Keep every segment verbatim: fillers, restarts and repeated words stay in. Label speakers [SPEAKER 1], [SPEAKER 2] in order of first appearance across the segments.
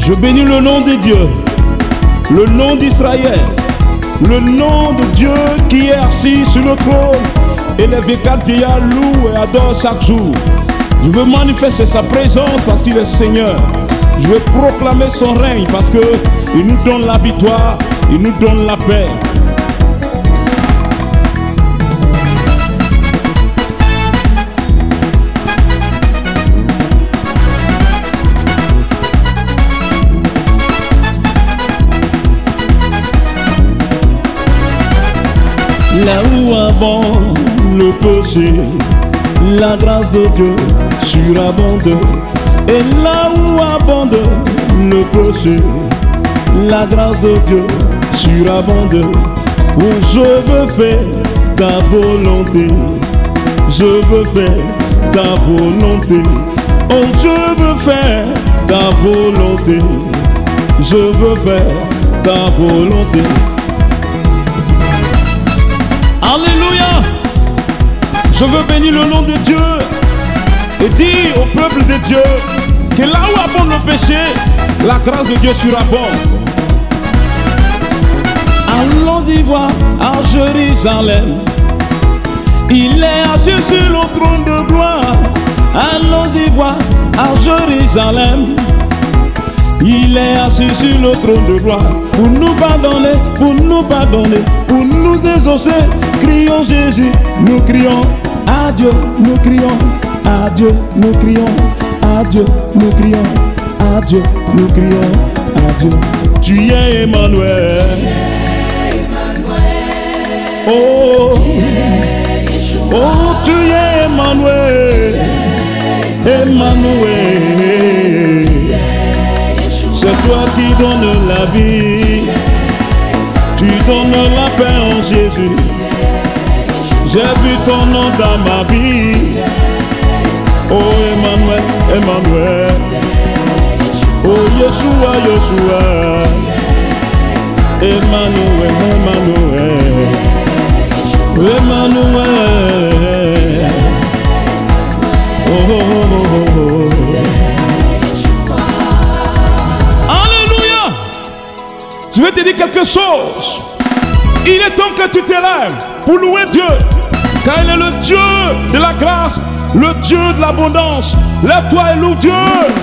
[SPEAKER 1] Je bénis le nom de Dieu, le nom d'Israël, le nom de Dieu qui est assis sur le trône. Et les vingt-quatre vieillards louent et adorent chaque jour. Je veux manifester sa présence parce qu'il est Seigneur. Je veux proclamer son règne parce qu'il nous donne la victoire, il nous donne la paix. Là où abonde le péché, la grâce de Dieu surabonde. Et là où abonde le péché, la grâce de Dieu surabonde. Oh, je veux faire ta volonté, je veux faire ta volonté. Oh, je veux faire ta volonté, je veux faire ta volonté. Alléluia. Je veux bénir le nom de Dieu et dire au peuple de Dieu que là où abonde le péché, la grâce de Dieu surabonde. Allons-y voir à Jérusalem, il est assis sur le trône de gloire. Allons-y voir à Jérusalem, il est assis sur le trône de gloire. Pour nous pardonner, pour nous pardonner, pour nous exaucer. Crions Jésus, nous crions à Dieu, nous crions à Dieu, nous crions à Dieu, nous crions à Dieu, nous crions à Dieu. Tu es Emmanuel. Oh, oh, tu es Emmanuel. Emmanuel. C'est toi qui donnes la vie. Tu donnes la paix en Jésus. J'ai vu ton nom dans ma vie. Oh Emmanuel, Emmanuel. Oh Yeshua, Yeshua. Emmanuel, Emmanuel. Emmanuel. Oh, oh, oh, oh. Alléluia. Je vais te dire quelque chose. Il est temps que tu te lèves pour louer Dieu, car il est le Dieu de la grâce, le Dieu de l'abondance. Lève-toi et loue Dieu.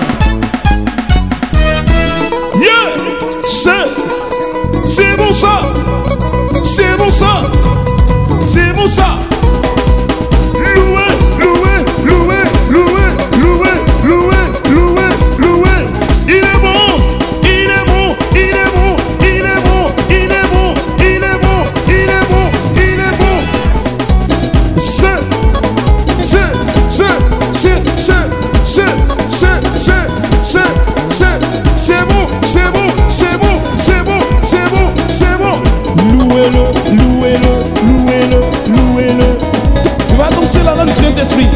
[SPEAKER 1] Yeah. C'est, c'est bon ça, c'est bon ça, c'est bon ça. Louer, louer, louer, louer, louer, louer, louer, louer. Il est bon, il est bon, il est bon, il est bon, il est bon, il est bon, il est bon, il est bon. C'est, c'est, c'est, c'est, c'est, c'est, c'est, c'est, c'est, c'est, c'est bon, c'est bon, c'est bon, c'est bon, c'est bon, c'est bon. Louez-le, louez-le, louez-le, louez-le. Tu vas danser là dans le Saint-Esprit.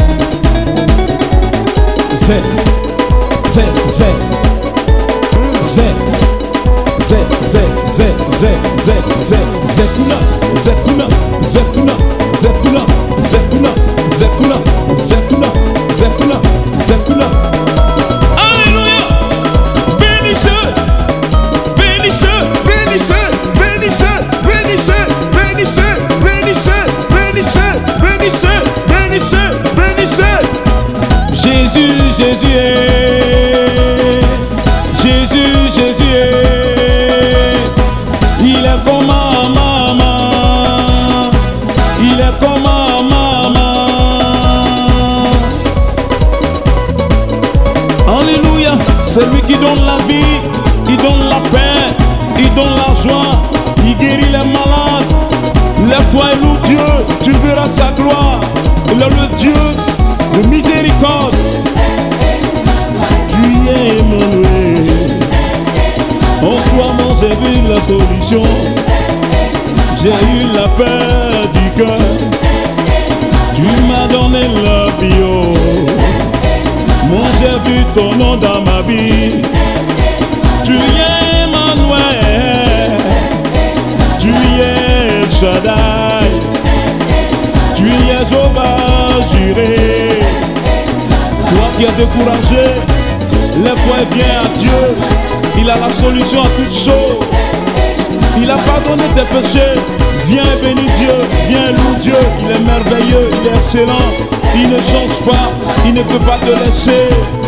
[SPEAKER 1] Z, Z, Z, Z, Z, Z, Z, Z, Z, Z, Zekuna, Zekuna, Zekuna, Zekuna, Zekuna, Zekuna, Zekuna, Zekuna, Zekuna. Alléluia. Bénissez, bénissez, bénissez, bénissez, bénissez, bénissez, bénissez, bénissez, bénissez, bénissez, bénissez. Jésus, Jésus est, Jésus, Jésus est. Il est comme ma maman, il est comme ma maman. Alléluia. C'est lui qui donne la vie, il donne la paix, il donne la joie, il guérit les malades. Lève-toi et loue Dieu, tu verras sa gloire. Il est le Dieu de miséricorde. Tu es Emmanuel. En toi, moi, j'ai vu la solution. J'ai eu la paix du cœur. Tu m'as donné la vie. Oh. Moi, j'ai vu ton nom dans ma vie. Tu es Emmanuel. Tu es Shaddai. Tu es Jéhovah Jireh. Toi qui es découragé, lève-toi et viens à Dieu. Il a la solution à toutes choses. Il a pardonné tes péchés. Viens bénis Dieu, viens loue Dieu. Il est merveilleux, il est excellent. Il ne change pas, il ne peut pas te laisser.